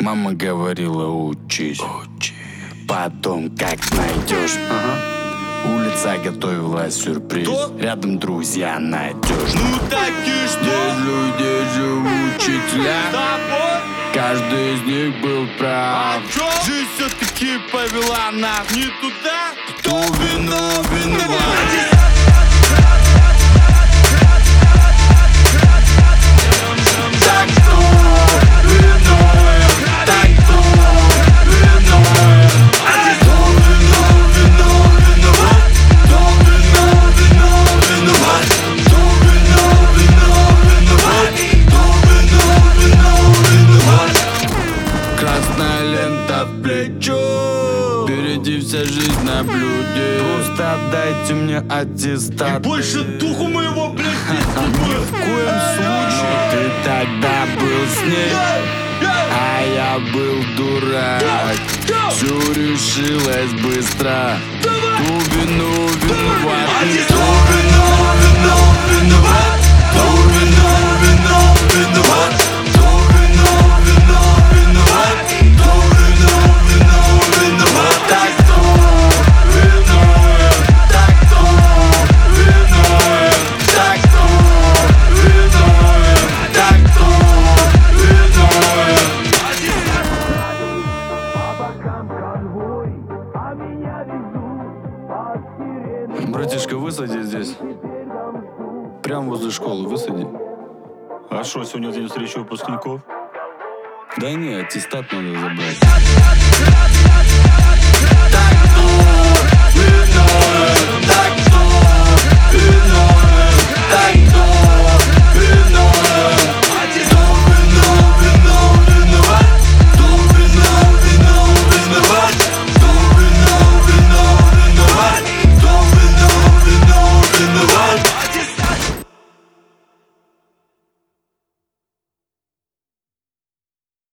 Мама говорила, учись. Потом как найдешь. Улица готовила сюрприз. Кто? Рядом друзья найдешь. Ну так и что? Здесь людей живут учителя. Тобой? Каждый из них был А прав. чё? Жизнь все-таки повела нас не туда. Кто виноват? Красная лента в плечо. Впереди вся жизнь на блюде. Просто отдайте мне аттестат. Больше духу моего, блядь, здесь не Ни будет. в коем случае. Ты тогда был с ней, а я был дурак. Все решилось быстро. Кто вину виноват? Кто виноват? Кто виноват? Братишка, высади здесь. Прямо возле школы высади. А что, сегодня день встречи выпускников? Да не, аттестат надо забрать.